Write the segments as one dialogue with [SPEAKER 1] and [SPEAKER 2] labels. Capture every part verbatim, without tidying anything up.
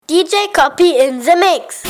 [SPEAKER 1] D J Copy in the mix.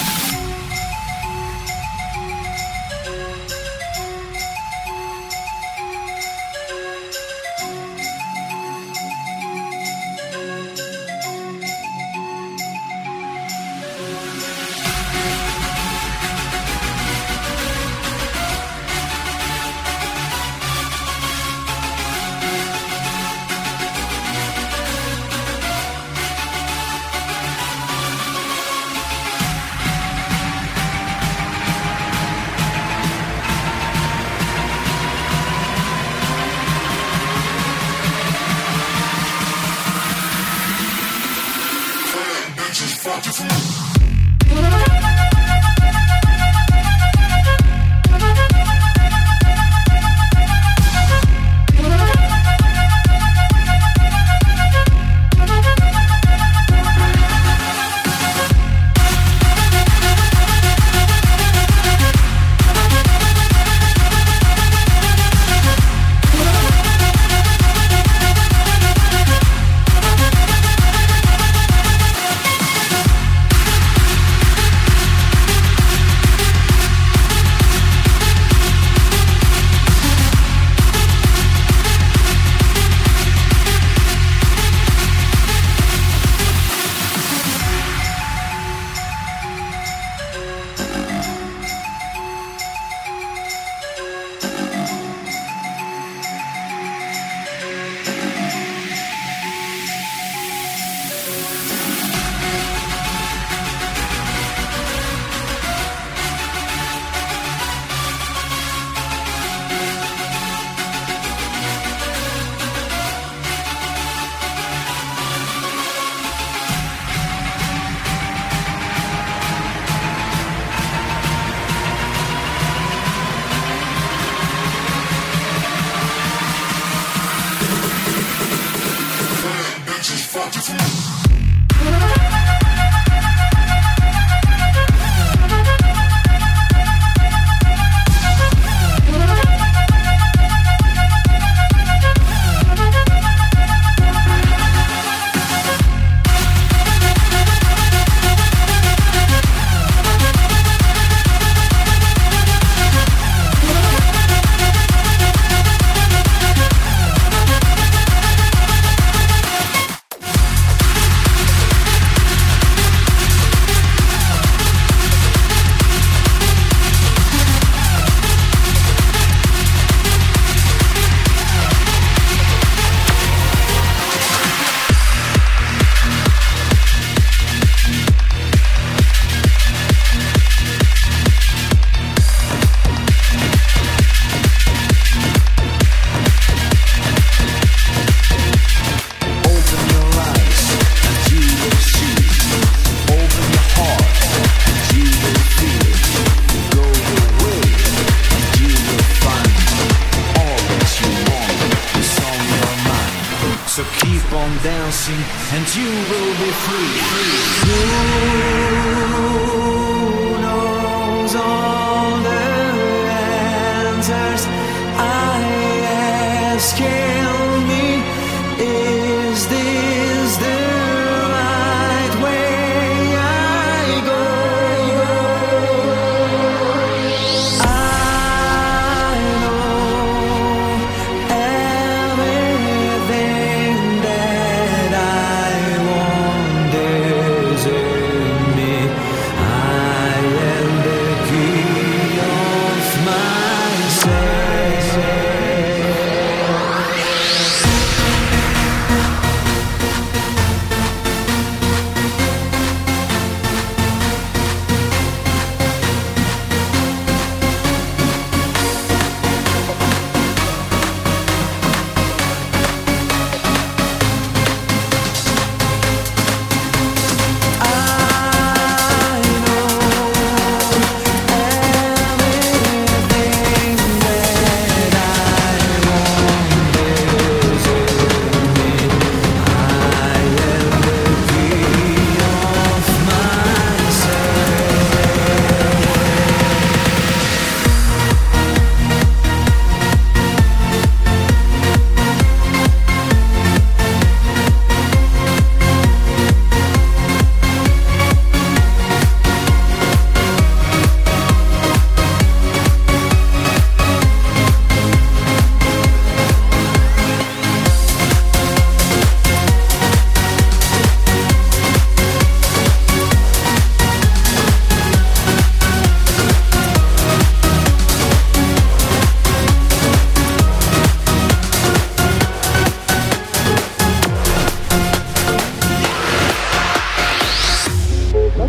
[SPEAKER 2] And you will be free. Who knows all the answers I ask? Tell me, is this the right way I go? I know everything that I want is in me.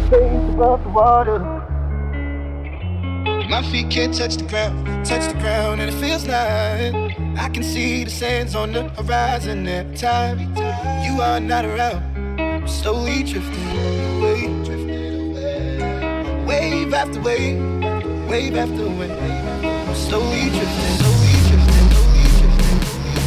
[SPEAKER 2] face above the water. My feet can't touch the ground, touch the ground, and it feels like I can see the sands on the horizon every time you are not around. I'm slowly drifting away, drifting away. Wave after wave, wave after wave. I'm slowly drifting, slowly drifting, slowly drifting,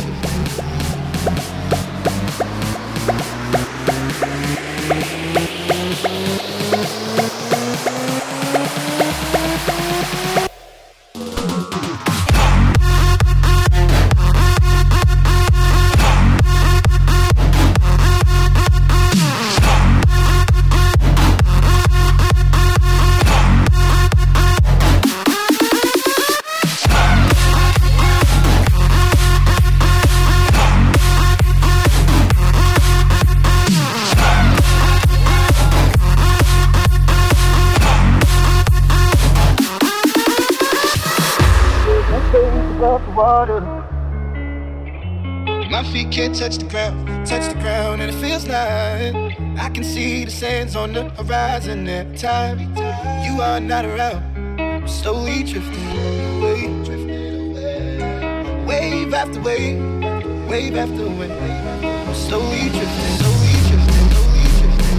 [SPEAKER 2] water. My feet can't touch the ground, touch the ground, and it feels like I can see the sands on the horizon every time you are not around. I'm slowly drifting away, drifting away. Wave after wave, wave after wave. I'm slowly drifting, slowly drifting, slowly drifting.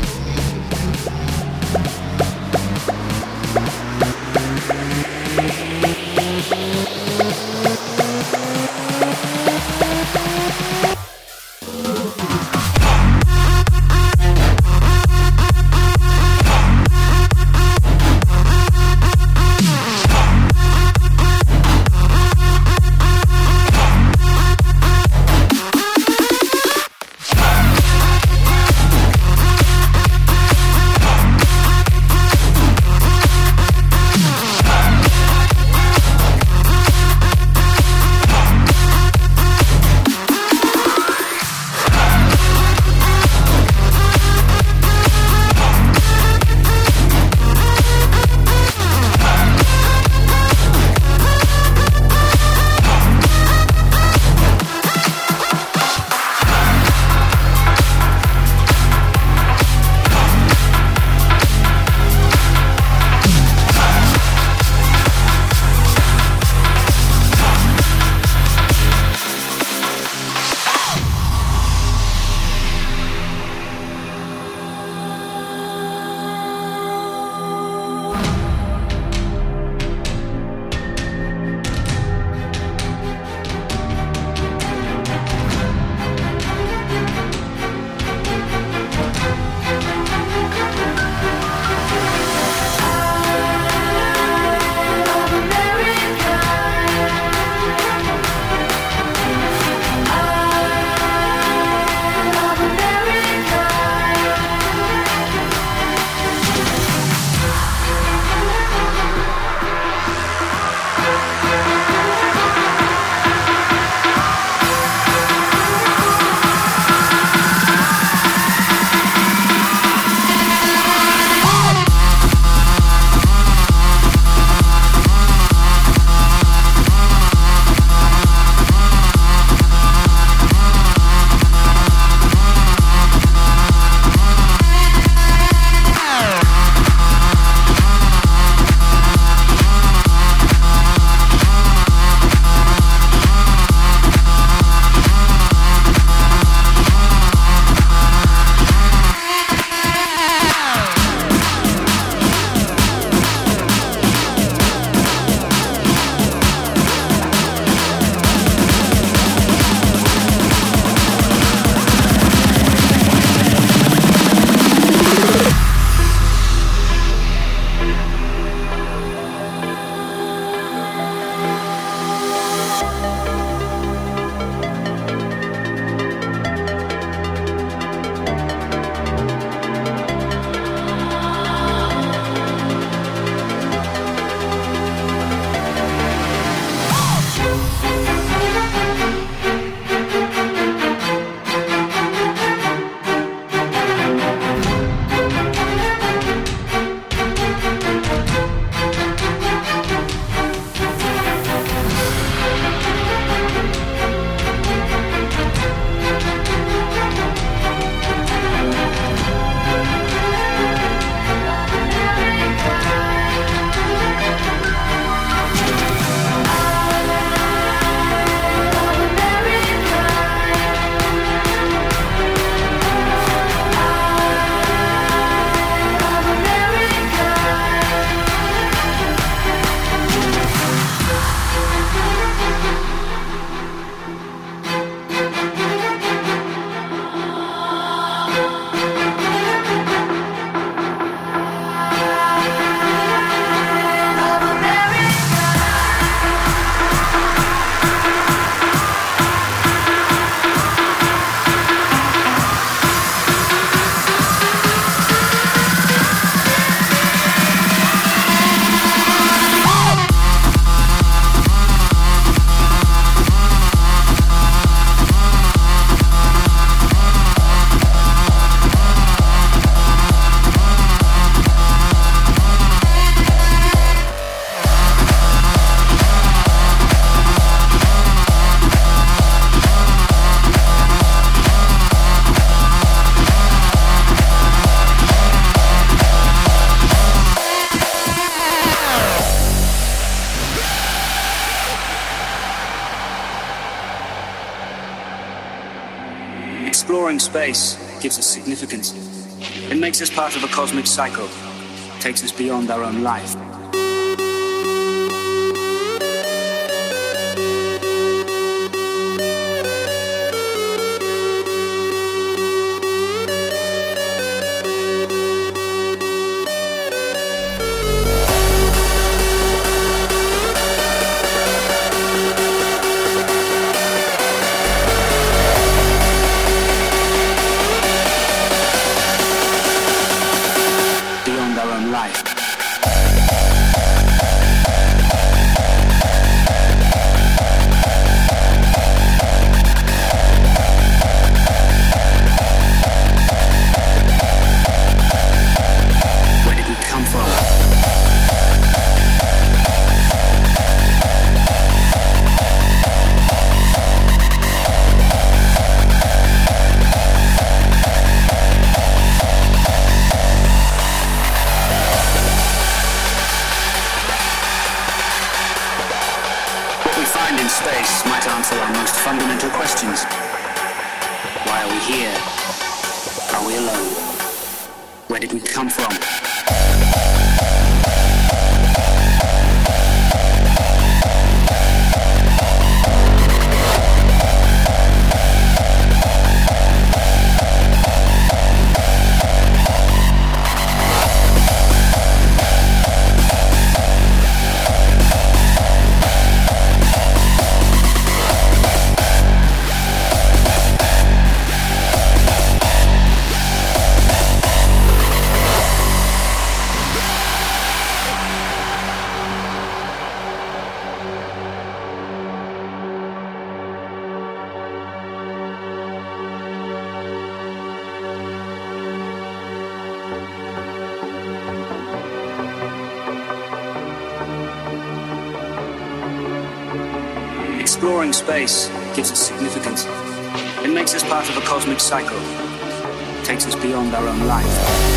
[SPEAKER 3] space gives us significance. It makes us part of a cosmic cycle, takes us beyond our own life. Exploring space gives us significance. It makes us part of a cosmic cycle, takes us beyond our own life.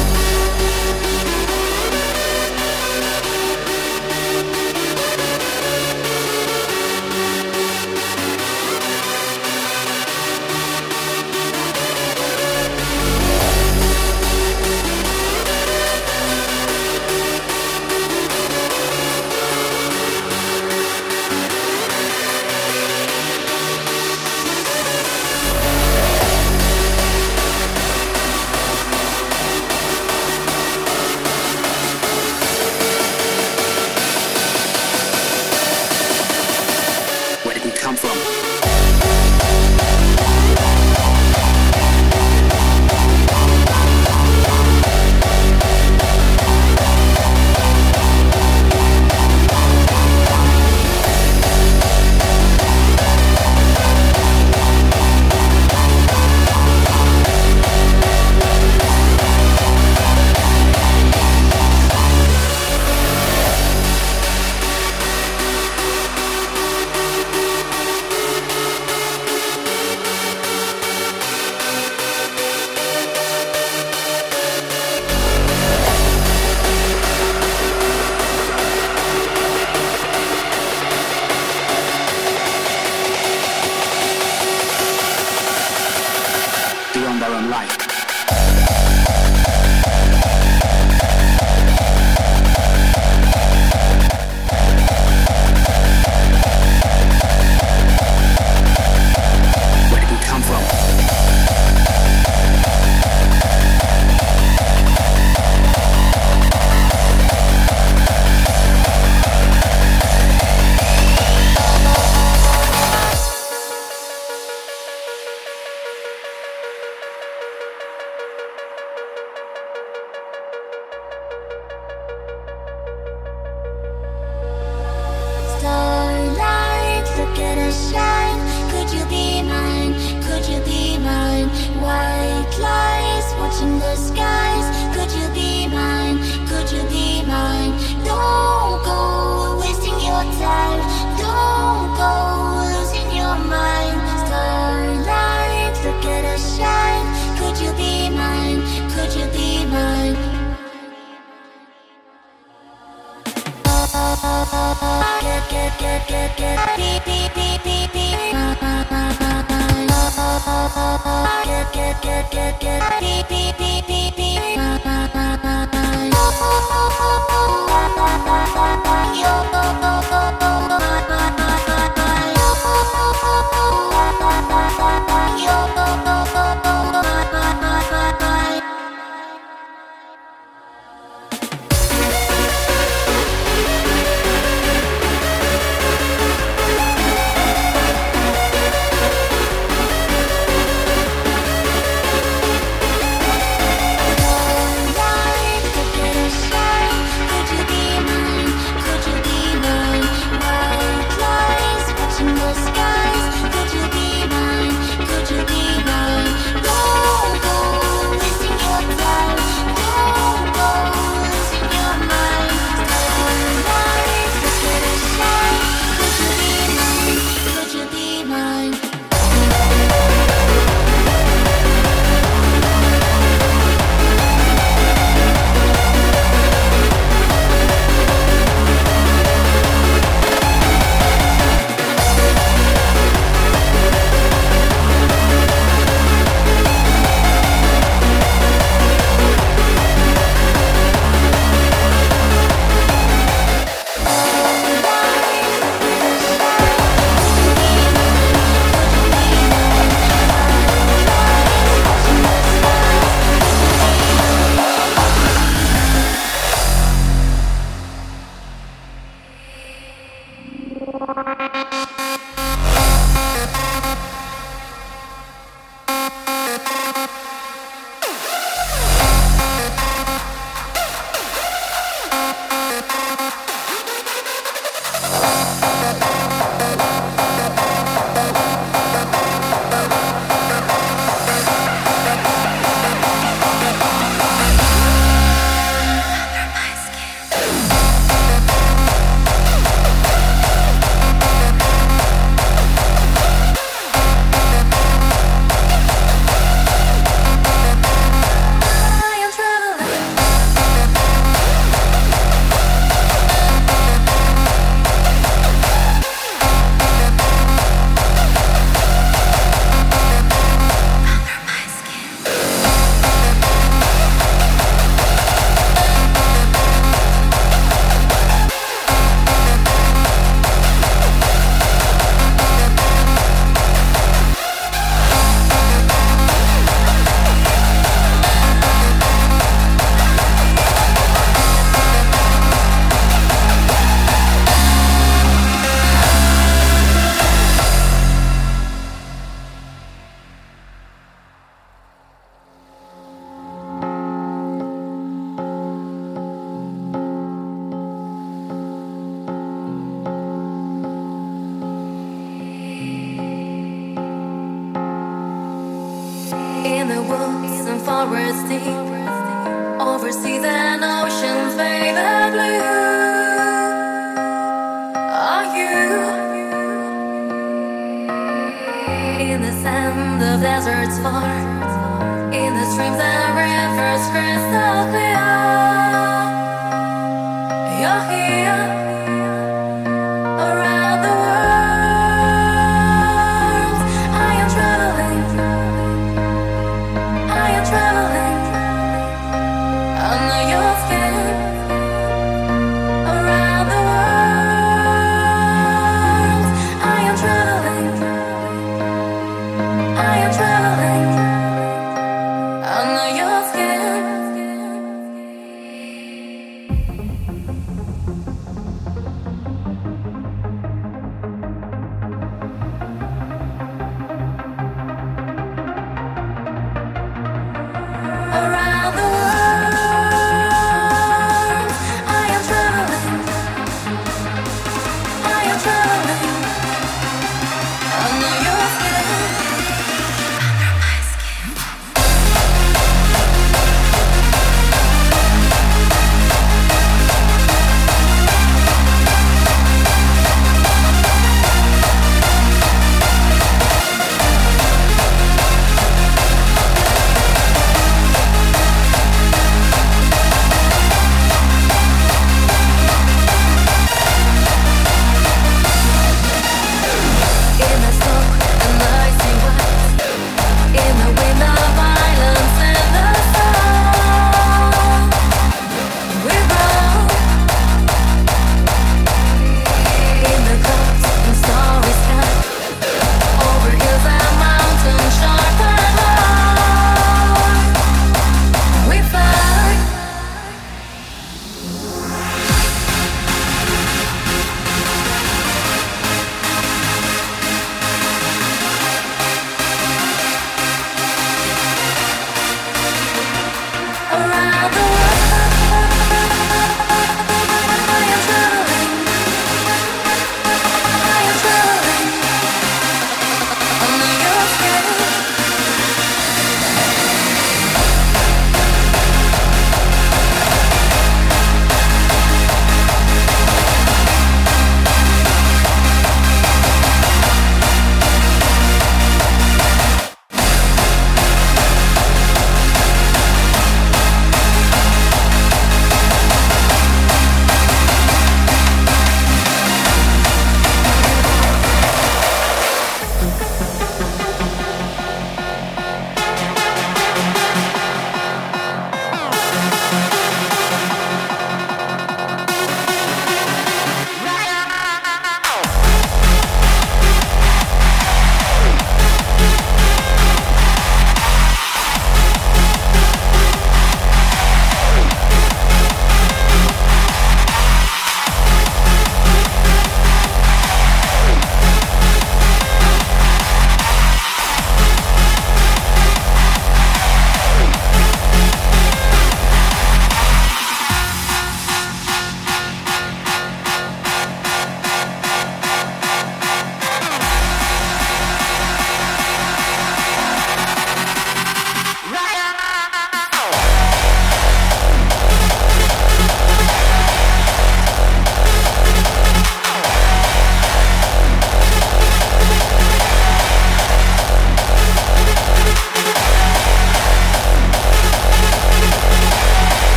[SPEAKER 4] I am traveling under your skin.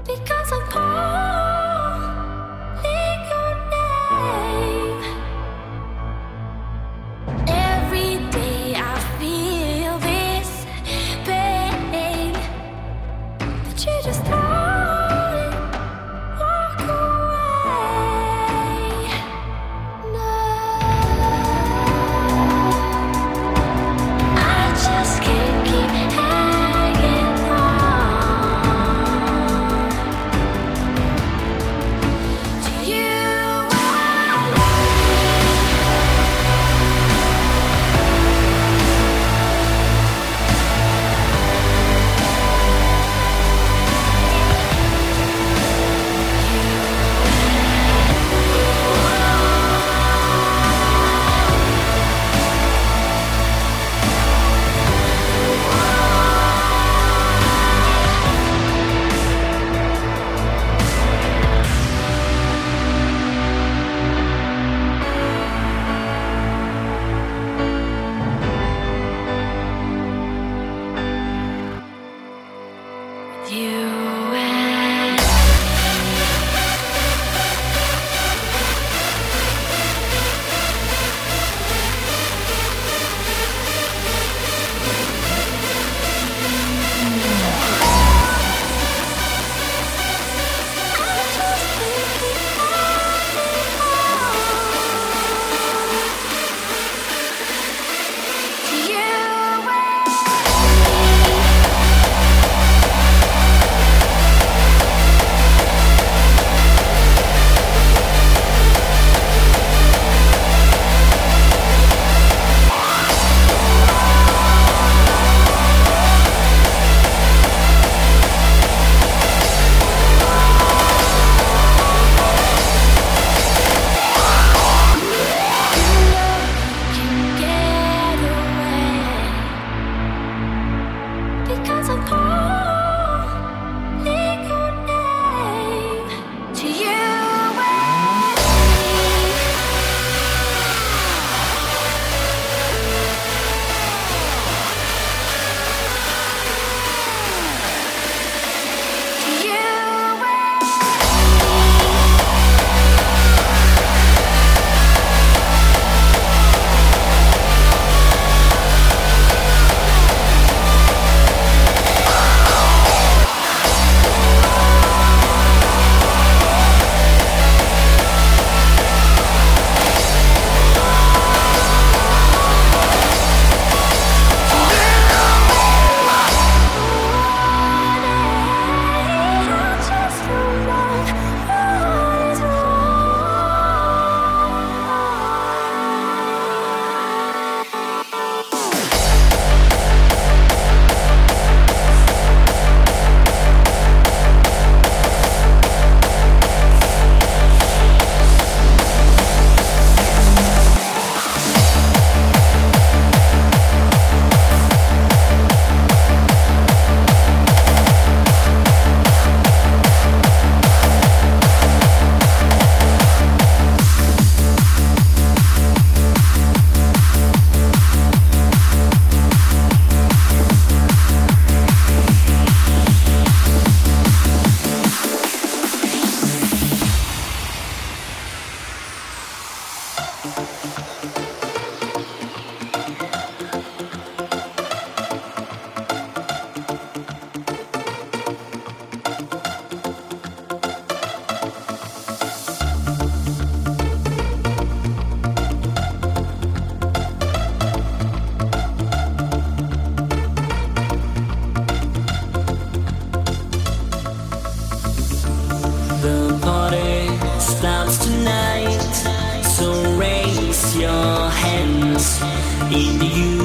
[SPEAKER 4] In the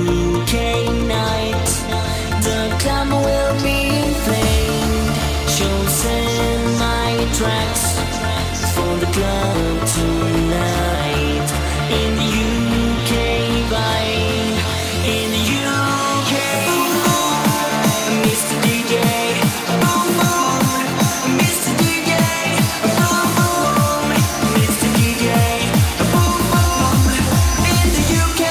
[SPEAKER 4] U K night, the club will be inflamed. Chosen my tracks for the club tonight. In the U K vibe, in the U K, boom boom, Mister D J, boom boom, Mister D J, boom boom, Mister D J, boom boom, in the U K.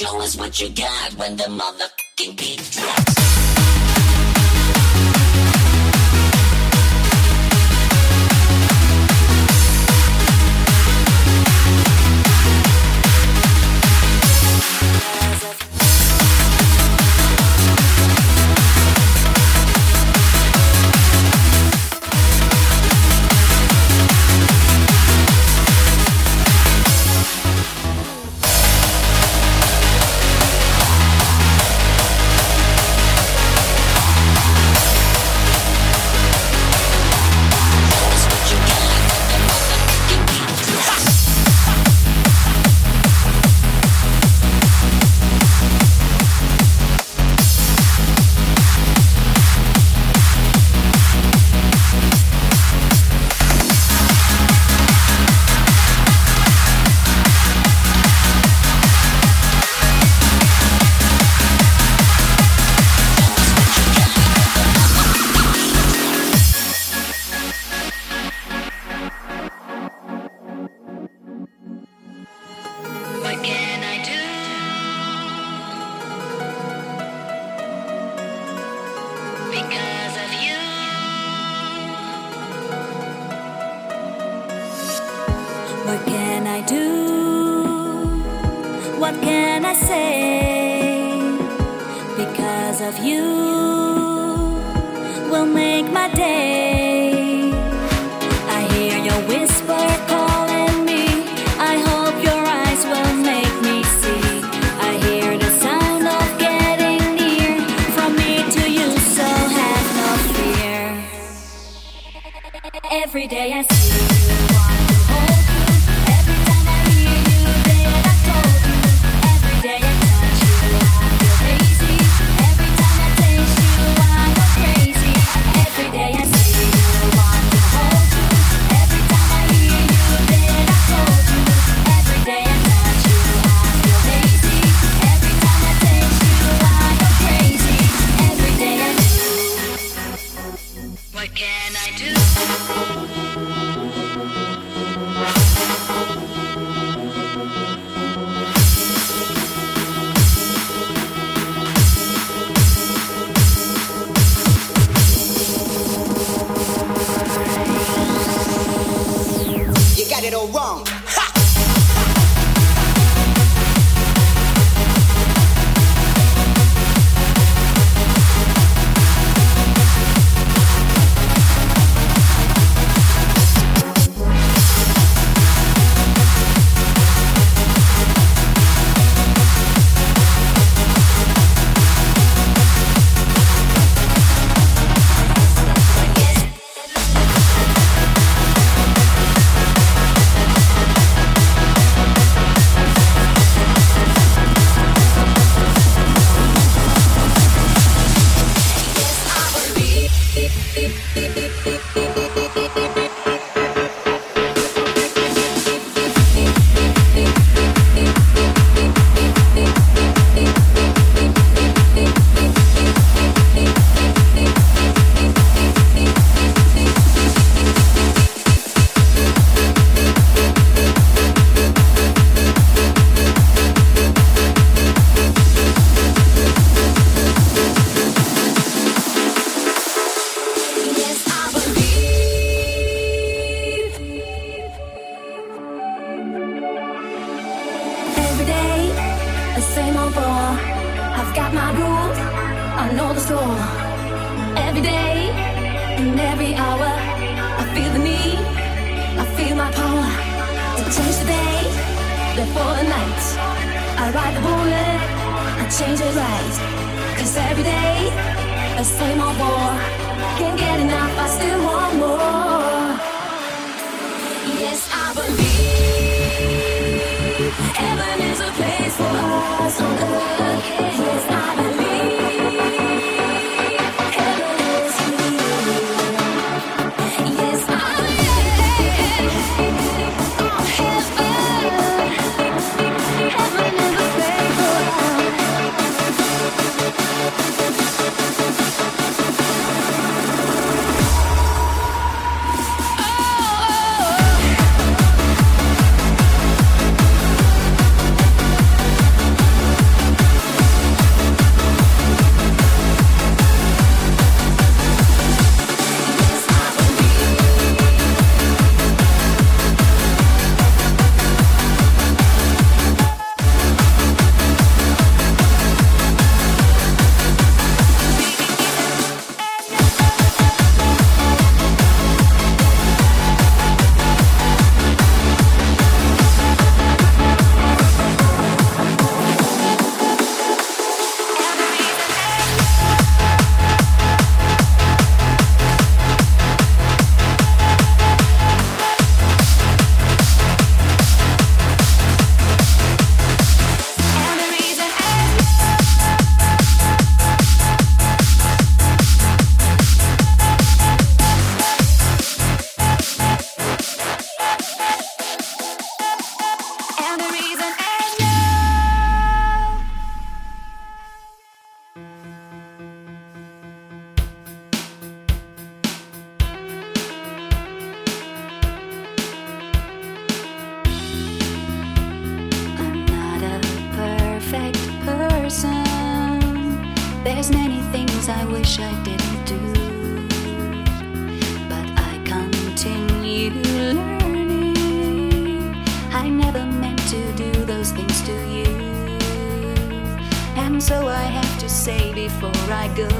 [SPEAKER 4] show us what you got when the motherfucking beat drops.
[SPEAKER 5] What can I do? What can I say? Because of you will make my day. I hear your whisper calling me. I hope your eyes will make me see. I hear the sound of getting near from me to you, so have no fear. Every day I see you.
[SPEAKER 4] What can I do?
[SPEAKER 6] You got it all wrong.
[SPEAKER 5] Same old ball. I've got my rules, I know the score. Every day, in every hour, I feel the need, I feel my power to change the day before the night. I ride the bullet, I change it right. Cause every day, the same old war. Can't get enough, I still want more. Yes, I believe heaven is a place for us on earth. Yes, I believe heaven is here. Yes, I believe oh, heaven. Heaven is a place for us.
[SPEAKER 7] There's many things I wish I didn't do, but I continue learning. I never meant to do those things to you, and so I have to say before I go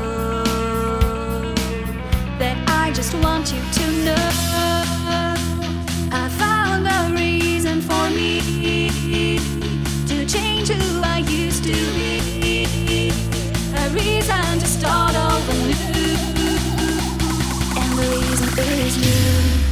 [SPEAKER 7] that I just want you to know I found a reason for me to change who I used to be, a reason to start over new, and the reason is you.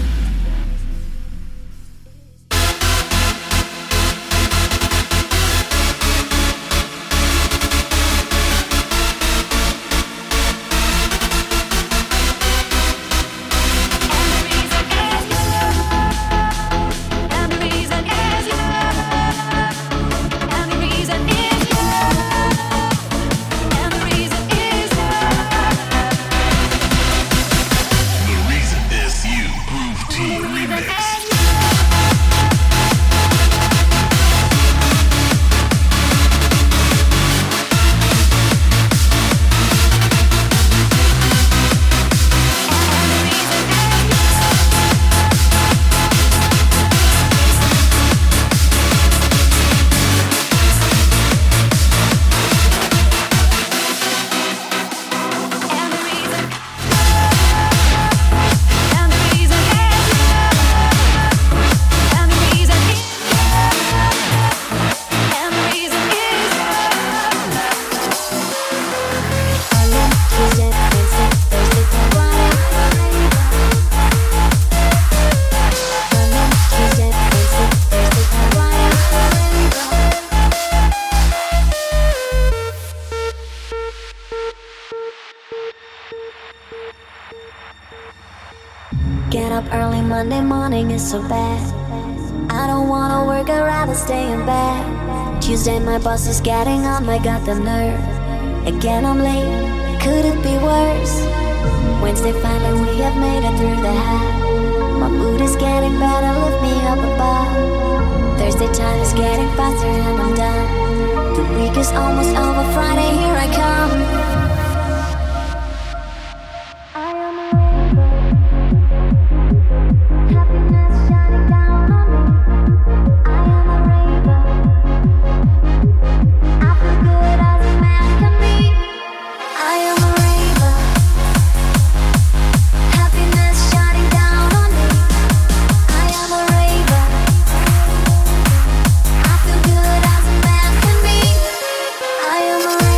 [SPEAKER 5] Get up early Monday morning is so bad. I don't wanna work, I'd rather stay in bed. Tuesday my boss is getting on, I got the nerve. Again I'm late, could it be worse? Wednesday finally we have made it through the hat. My mood is getting better, lift me up above. Thursday time is getting faster and I'm done. The week is almost over, Friday here I come. I am a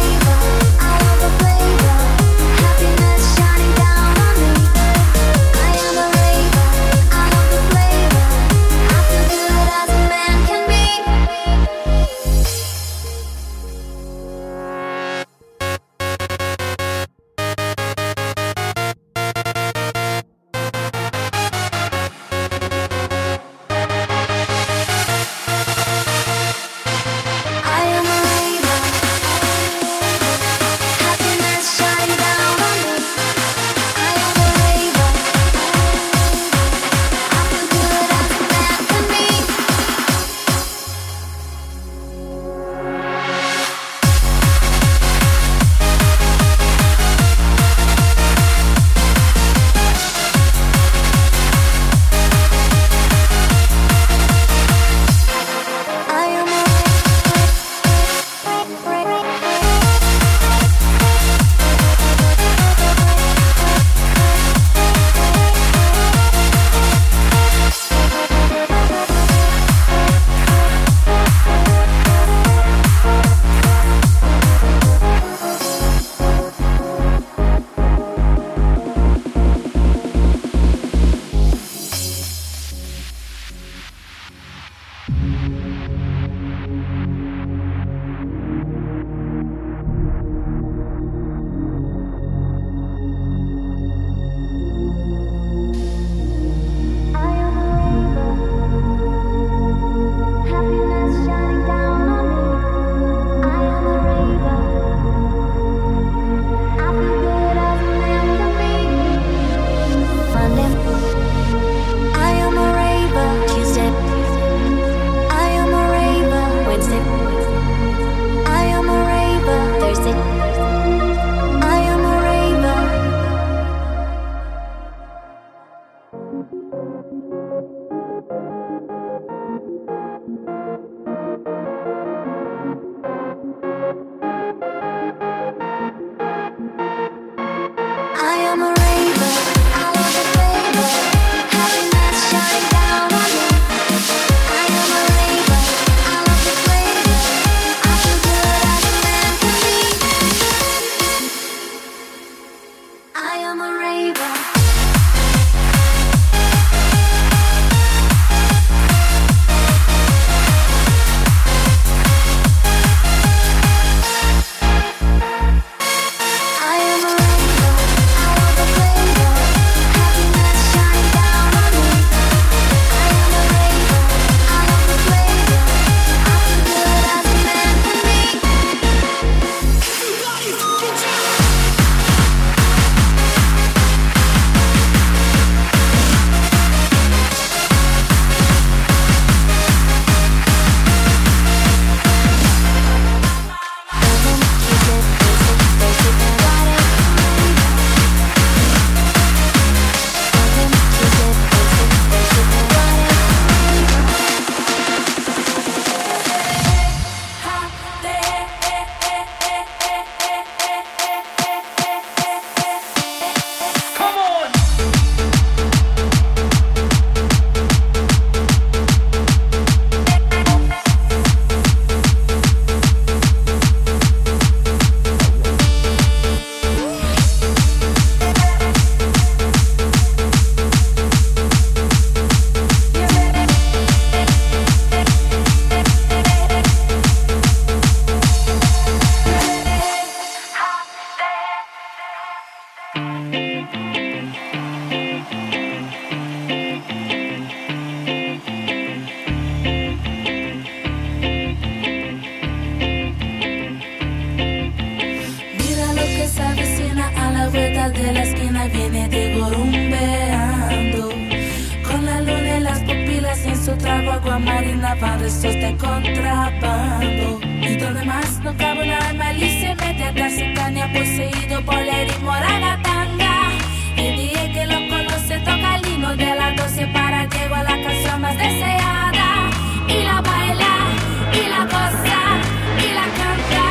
[SPEAKER 8] safado, esto es de contrabando. Y todo demás no cabe una alma y se mete a darse caña, poseído por el ritmo ragatanga. El D J que lo conoce toca el himno de las doce para llego a la canción más deseada. Y la baila, y la goza, y la canta.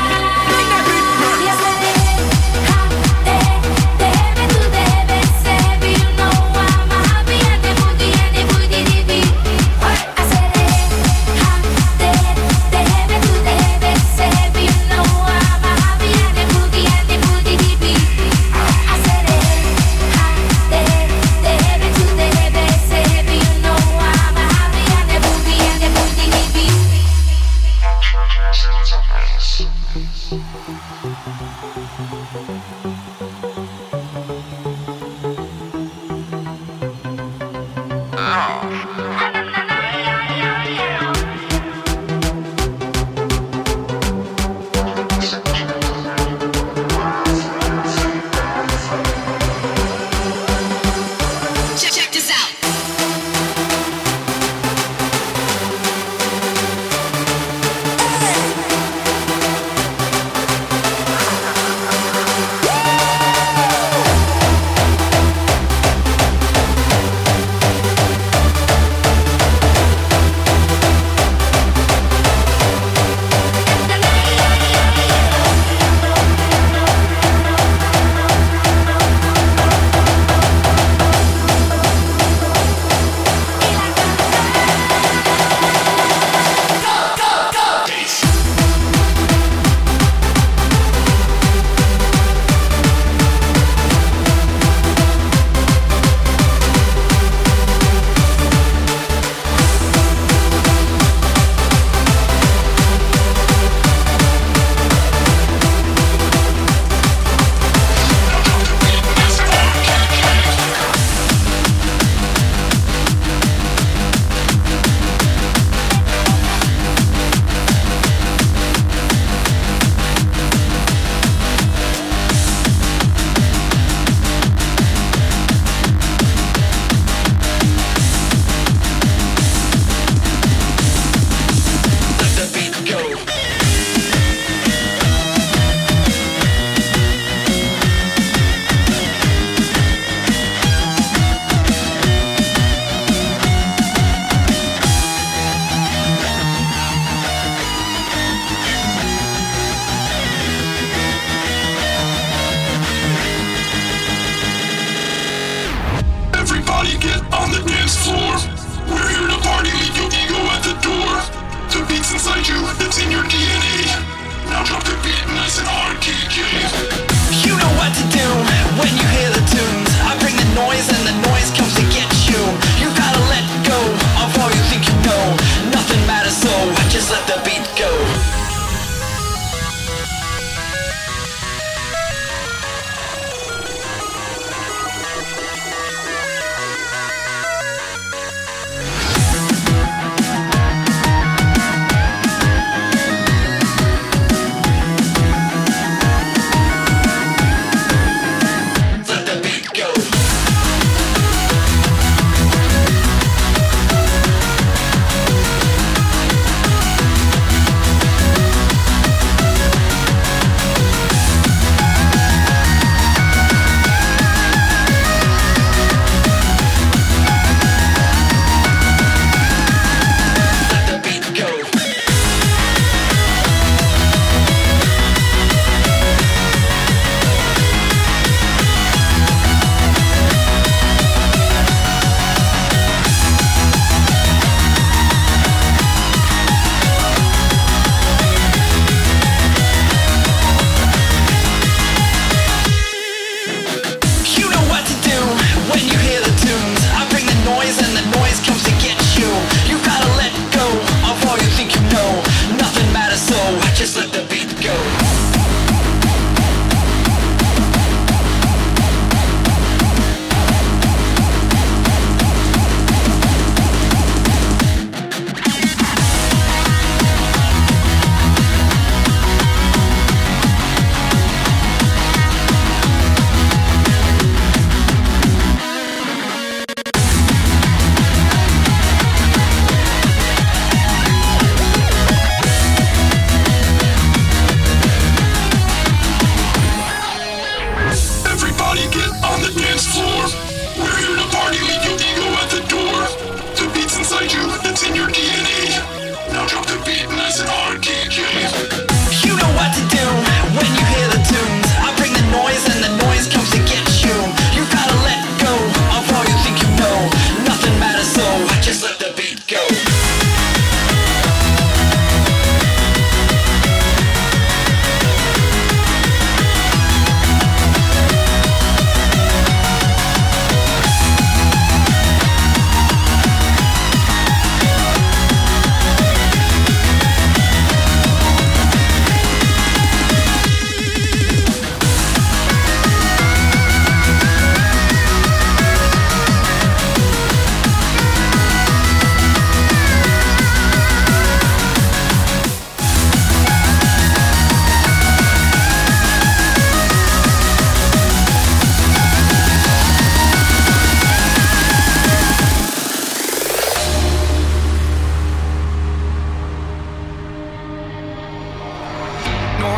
[SPEAKER 8] Y hace deja, de, debe, tú debes ser. You know I'm a happy and the booty and the booty D B. Hace deja, de, debe, tú debes ser. You know I'm a happy and the booty and the booty D B. Hace deja, de, debe, tú debes ser. You know I'm a happy.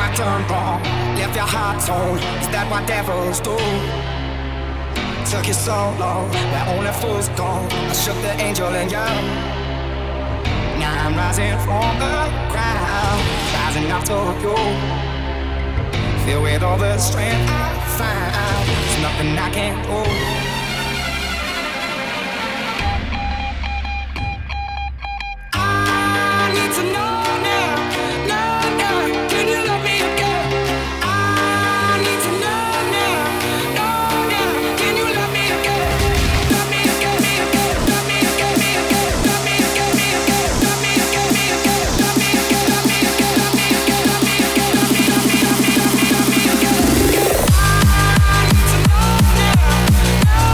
[SPEAKER 9] I turned wrong, left your heart torn. Is that what devils do? Took you so long, where only fools gone. I shook the angel in you. Now I'm rising from the ground, rising up to you. Filled with all the strength I find, there's nothing I can't do. I need to know now, know now, can you love me again? I need to know now, know now, can you love me again? Love me again, me again, love me again, me again, love me again, me again, love me again, me again, love me again, love me again, love me again, love me again, love me, love me, love me, love me, love me again. I need to know now, know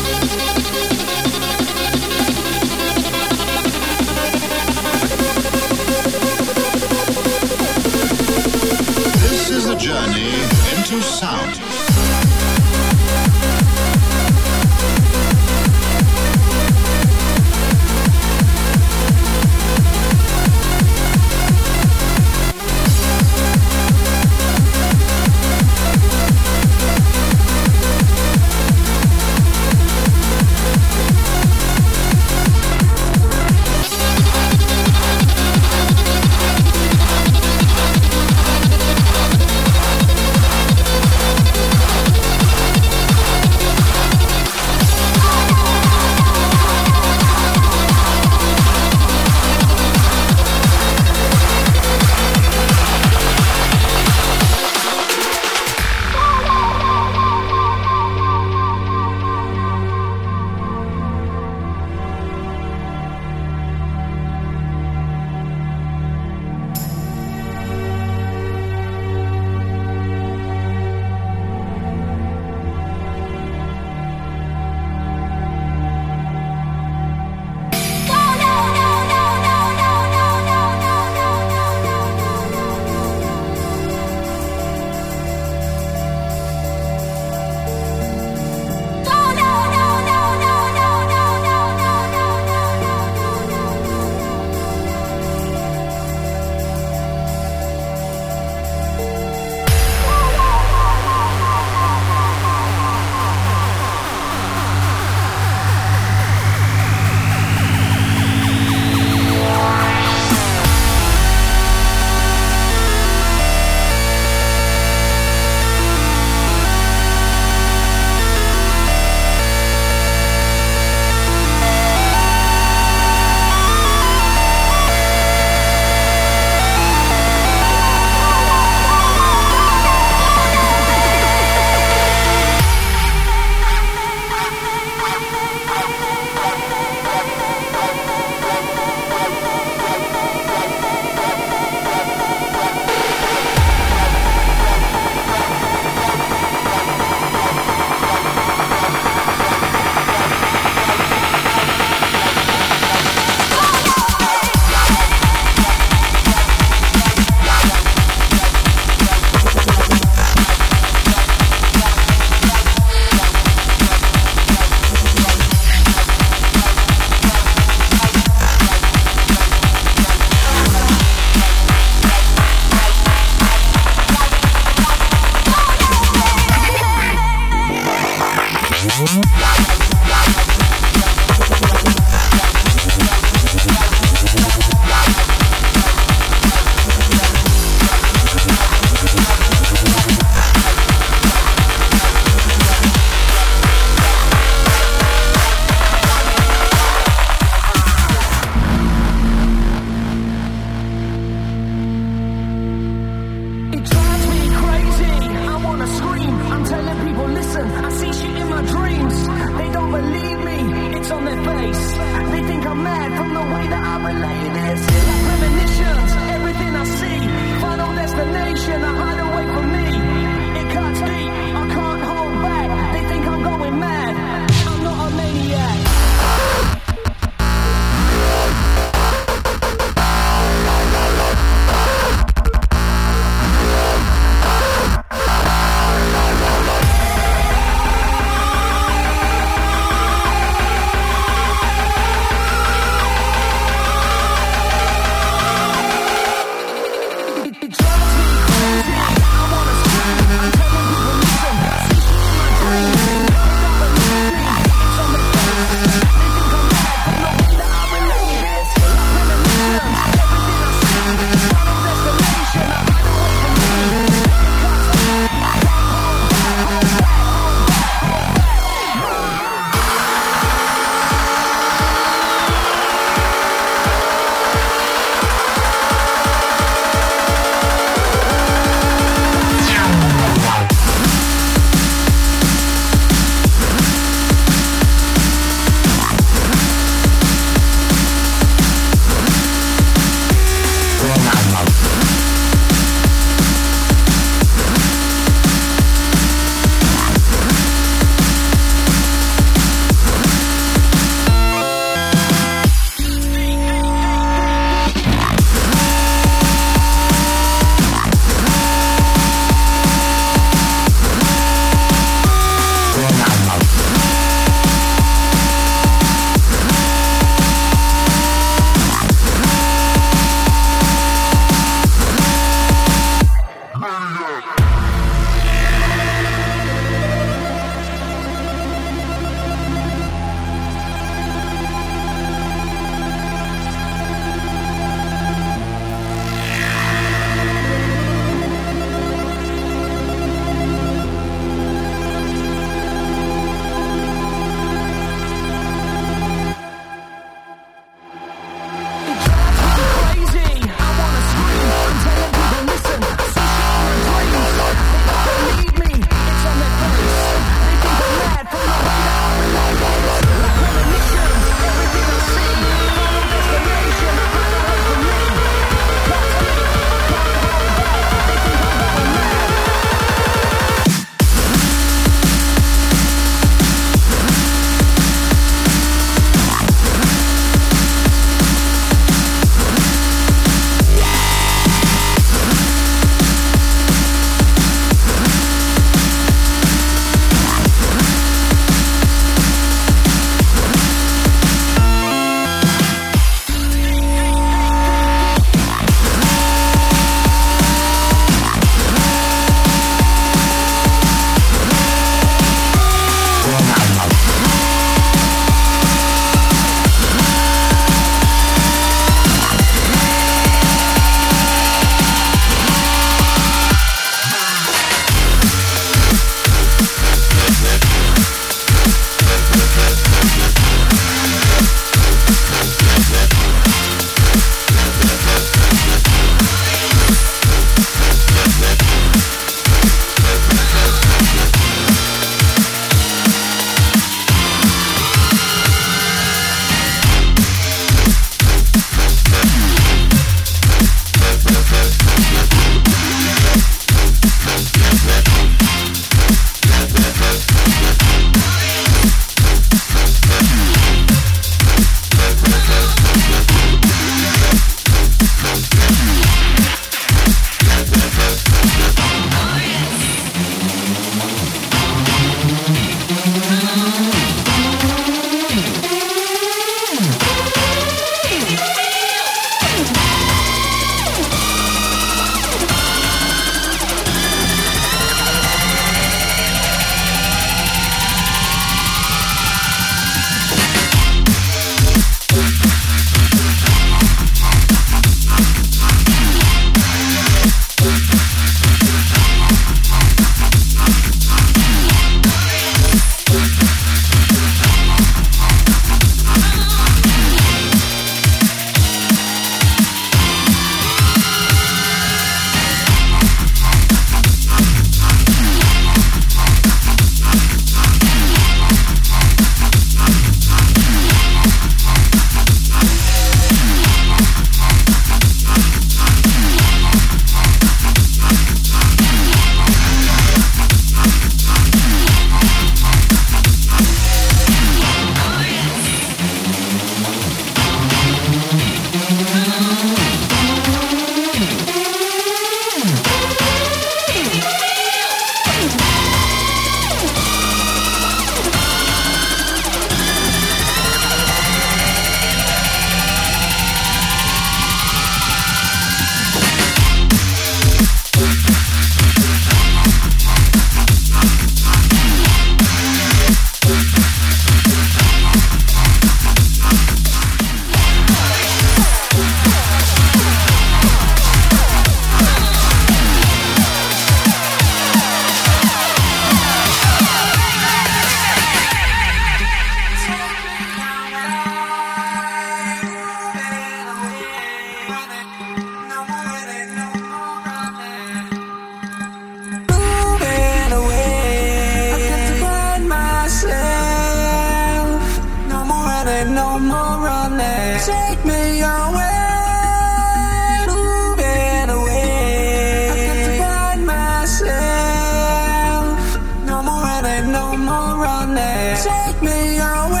[SPEAKER 9] running. Take me away, moving away. I've got to find myself. No more running, no more running. Take me away.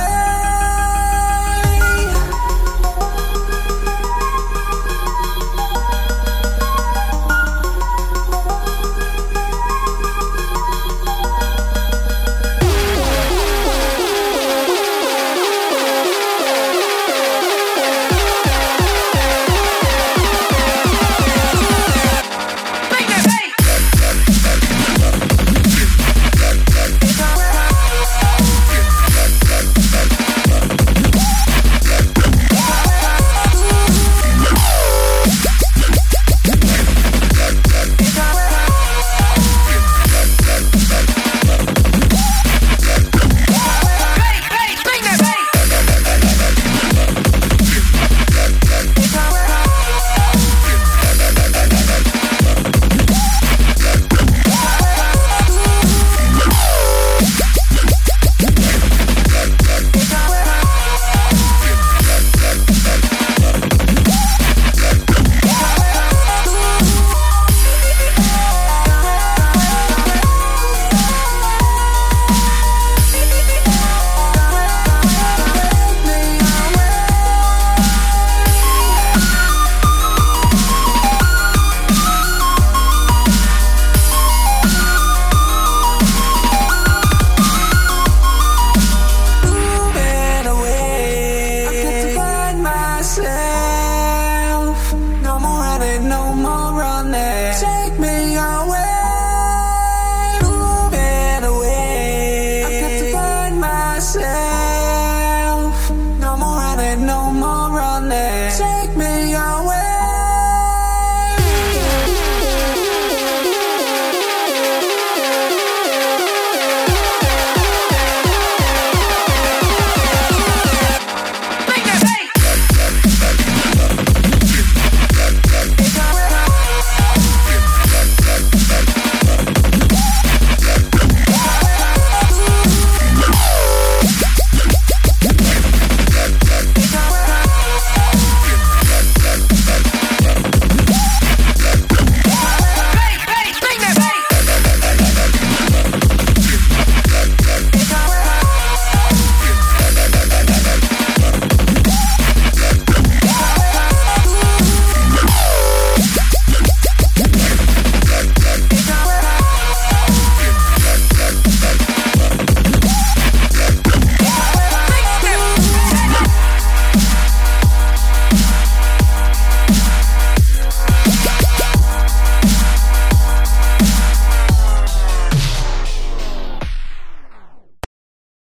[SPEAKER 9] No more running, no more running. Take me away, moving away. I've got to find myself.